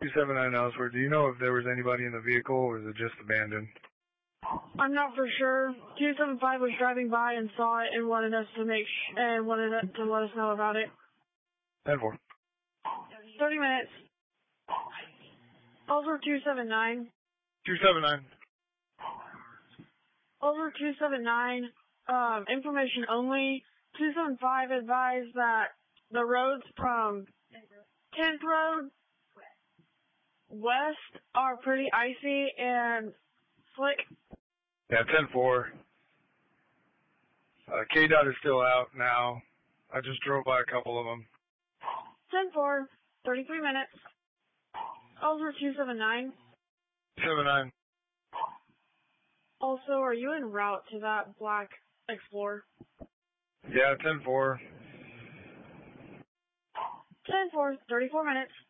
279 Ellsworth. Do you know if there was anybody in the vehicle or is it just abandoned? I'm not for sure. 275 was driving by and saw it and wanted us to let us know about it. 10-4. 30 minutes. Over 279. 279. Over 279. Information only. 275 advised that the roads from 10th Road west are pretty icy and slick. Yeah, 10-4. KDOT is still out now. I just drove by a couple of them. 10-4. 33 minutes. Over 279. 79. Also, are you en route to that black Explorer? Yeah, 10-4. 10-4. 34 minutes.